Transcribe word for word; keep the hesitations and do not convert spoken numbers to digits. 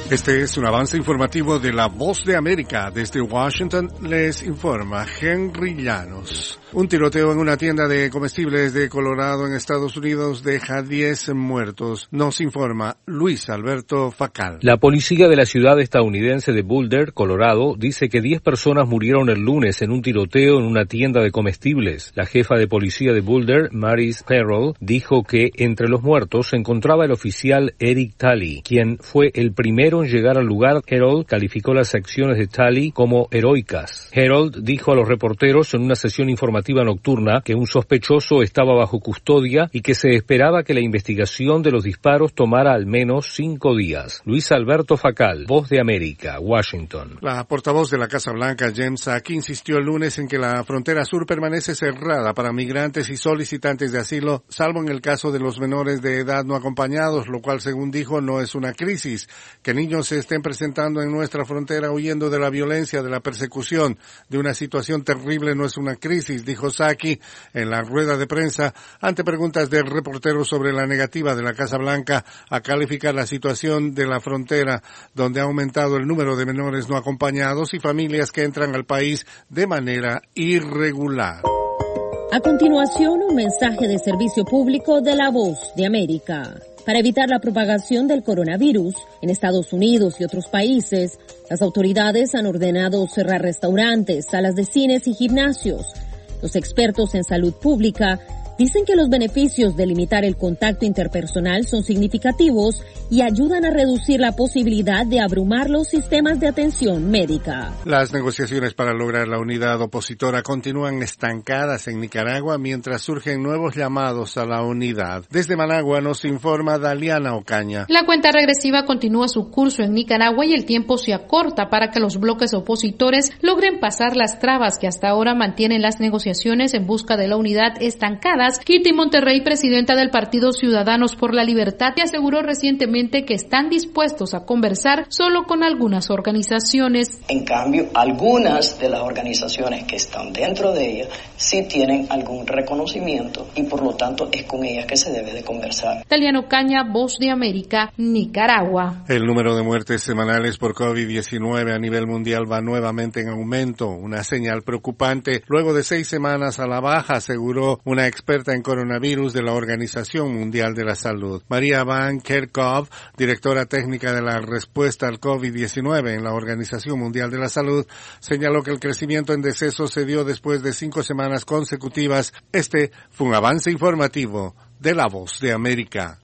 Este es un avance informativo de La Voz de América. Desde Washington les informa Henry Llanos. Un tiroteo en una tienda de comestibles de Colorado en Estados Unidos deja diez muertos. Nos informa Luis Alberto Facal. La policía de la ciudad estadounidense de Boulder, Colorado, dice que diez personas murieron el lunes en un tiroteo en una tienda de comestibles. La jefa de policía de Boulder, Maris Carroll, dijo que entre los muertos se encontraba el oficial Eric Talley, quien fue el primero en llegar al lugar. Harold calificó las acciones de Talley como heroicas. Harold dijo a los reporteros en una sesión informativa nocturna que un sospechoso estaba bajo custodia y que se esperaba que la investigación de los disparos tomara al menos cinco días. Luis Alberto Facal, Voz de América, Washington. La portavoz de la Casa Blanca, Jen Psaki, insistió el lunes en que la frontera sur permanece cerrada para migrantes y solicitantes de asilo, salvo en el caso de los menores de edad no acompañados, lo cual, según dijo, no es una crisis. Que niños se estén presentando en nuestra frontera huyendo de la violencia, de la persecución, de una situación terrible no es una crisis, dijo Psaki en la rueda de prensa ante preguntas del reportero sobre la negativa de la Casa Blanca a calificar la situación de la frontera, donde ha aumentado el número de menores no acompañados y familias que entran al país de manera irregular. A continuación, un mensaje de servicio público de La Voz de América. Para evitar la propagación del coronavirus en Estados Unidos y otros países, las autoridades han ordenado cerrar restaurantes, salas de cines y gimnasios. Los expertos en salud pública dicen que los beneficios de limitar el contacto interpersonal son significativos y ayudan a reducir la posibilidad de abrumar los sistemas de atención médica. Las negociaciones para lograr la unidad opositora continúan estancadas en Nicaragua mientras surgen nuevos llamados a la unidad. Desde Managua nos informa Daliana Ocaña. La cuenta regresiva continúa su curso en Nicaragua y el tiempo se acorta para que los bloques opositores logren pasar las trabas que hasta ahora mantienen las negociaciones en busca de la unidad estancadas. Kitty Monterrey, presidenta del Partido Ciudadanos por la Libertad, aseguró recientemente que están dispuestos a conversar solo con algunas organizaciones. En cambio, algunas de las organizaciones que están dentro de ella sí tienen algún reconocimiento y por lo tanto es con ellas que se debe de conversar. Taliano Caña, Voz de América, Nicaragua. El número de muertes semanales por COVID diecinueve a nivel mundial va nuevamente en aumento, una señal preocupante luego de seis semanas a la baja, aseguró una experta en coronavirus de la Organización Mundial de la Salud. María Van Kerkhove, directora técnica de la respuesta al COVID diecinueve en la Organización Mundial de la Salud, señaló que el crecimiento en decesos se dio después de cinco semanas consecutivas. Este fue un avance informativo de La Voz de América.